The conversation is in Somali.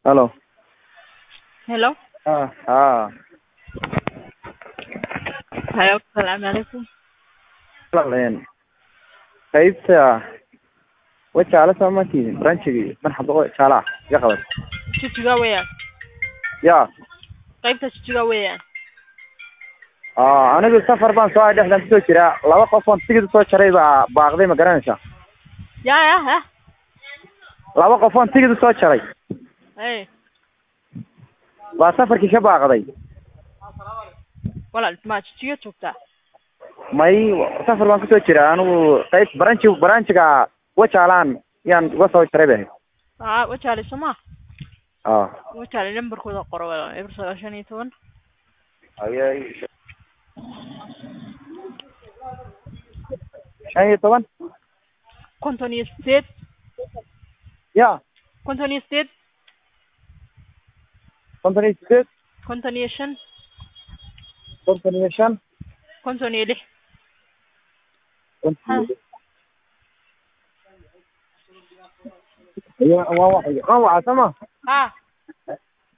الو. Hello. اه Hayo, السلام عليكم. والله qaybta wajaale soomaaliya branchigi marxaba wajaalaha iga qabad Jijjiga weeyaan. ya Qaybta jijjiga weeyaan. anigu safar baan soo dhexdan kusoo jiraa laba qof oo tigid soo jaray baa baaqday ma garanaysaa Ya. laba qof oo tigid soo jaray baa safarkii ka baaqday Walaal ma jijjiga joogtaa. may safar baan kusoo jiraa anigu qayb branchiga wajaalaan yaan uga soo jaray baa Wajaale Soomaa. Wajaale lambarkooda qoro walaal. Eber 910. ayay 15 58. ya 58. 58 55. 55 56. waa waxa sama Ha.